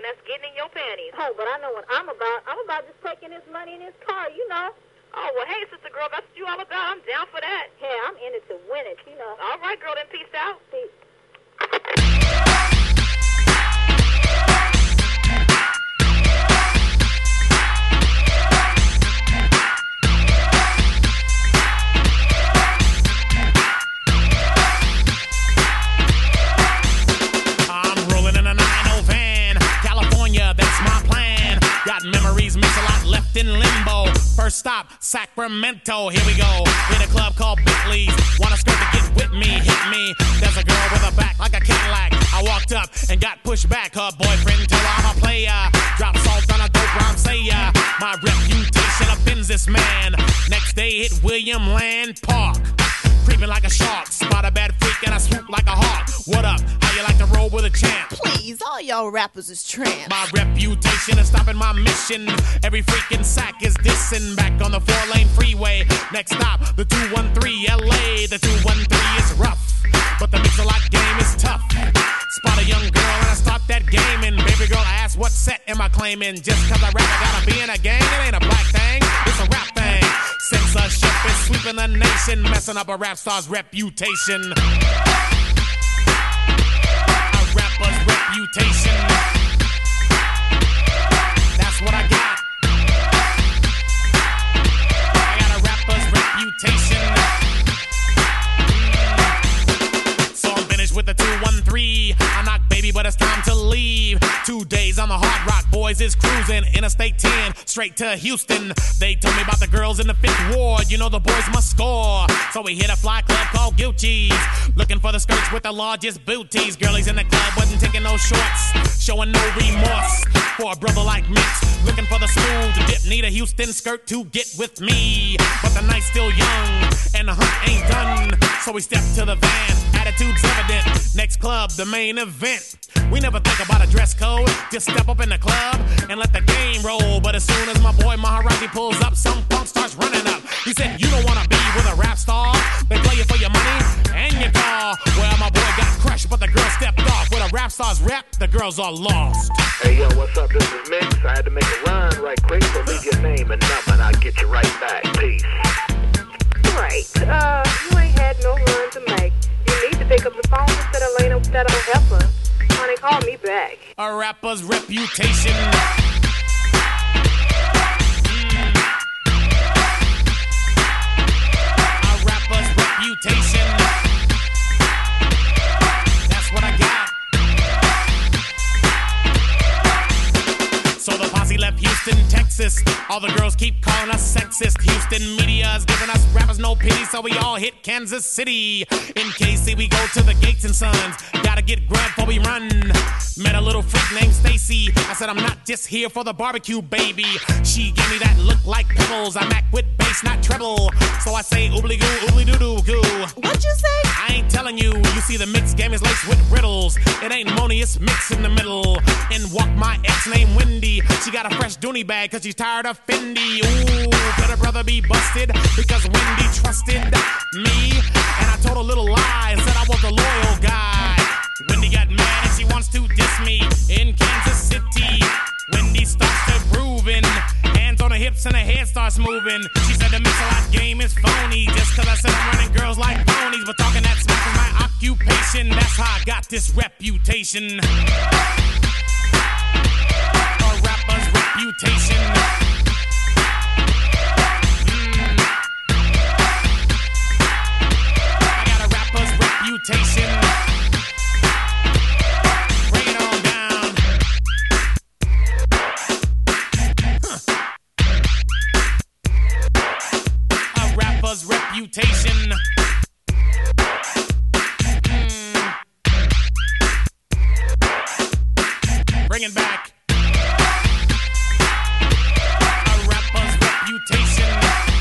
that's getting in your panties. Oh, but I know what I'm about. I'm about just taking his money in his car, you know. Oh, well, hey, sister girl, that's what you all about. I'm down for that. Yeah, I'm in it to win it, you know. All right, girl, then peace out. Peace. I'm rolling in a 9-0 van. California, that's my plan. Got memories, miss a lot left in limbo. First stop, Sacramento. Here we go. Hit a club called Bickley's. Wanna skirt to get with me, hit me. There's a girl with a back like a Cadillac. I walked up and got pushed back. Her boyfriend told her I'm a player. Drop salt on a dope rhyme sayer. My reputation offends this man. Next day hit William Land Park. Creeping like a shark. Spot a bad freak and I swoop like a hawk. What up? How you like to roll with a champ? Please, all y'all rappers is tramps. My reputation is stopping my mission. Every freaking sack is dissing. Back on the 4-lane freeway. Next stop, the 213 LA. The 213 is rough, but the mix-a-lot game is tough. Spot a young girl and I start that game. And baby girl asks, what set am I claiming? Just cause I rap, I gotta be in a gang. It ain't a black thing, it's a rap thing. Censorship is sweeping the nation, messing up a rap star's reputation. A rapper's reputation. That's what I got. I got a rapper's reputation. So I'm finished with the 213. I knock baby, but it's time to leave. 2 days on the Hard Rock, boys is cruising. Interstate 10, straight to Houston. They told me about the girls in the 5th Ward. You know the boys must score. So we hit a fly club called Gucci's. Looking for the skirts with the largest booties. Girlies in the club wasn't taking no shorts. Showing no remorse for a brother like Mitch. Looking for the smooth dip. Need a Houston skirt to get with me. But the night's still young and the hunt ain't done. So we step to the van. Attitude's evident. Next club, the main event. We never think about a dress code. Just step up in the club and let the game roll. But as soon as my boy Maharaji pulls up, some punk starts running up. He said, you don't wanna be with a rap star. They play you for your money and your car. Well, my boy got crushed, but the girl stepped off. With a rap star's rap, the girls are lost. Hey, yo, what's up? This is Mix. I had to make a run right quick, so leave your name and number and I'll get you right back. Peace. Right. You ain't had no run to make. You need to pick up the phone instead of laying up that old heifer. Honey, call me back. A rapper's reputation. A rapper's reputation. That's what I got. So the posse left Houston, Texas. All the girls keep calling us sexist. Houston media is giving us rappers no pity, so we all hit Kansas City. In KC, we go to the Gates and Sons. Gotta get grub before we run. Met a little freak named Stacy. I said, I'm not just here for the barbecue, baby. She gave me that look like pebbles. I'm act with bass, not treble. So I say, oobly goo, oobly doo doo goo. What'd you say? I ain't telling you. You see, the mix game is laced with riddles. It ain't Moni, it's Mix in the middle. And walk my ex named Wendy. She got a fresh Dooney bag cause she's tired of Fendi. Ooh, could her brother be busted? Because Wendy trusted me. And I told a little lie and said I was a loyal guy. Wendy got mad and she wants to diss me in Kansas City. Wendy starts to grooving, hands on her hips and her head starts moving. She said the mix-a-lot game is phony just cause I said I'm running girls like ponies. But talking that smack is my occupation. That's how I got this reputation. A rapper's reputation. I got a rapper's reputation. Bring it on down. A rapper's reputation. Bring it back. A rapper's reputation.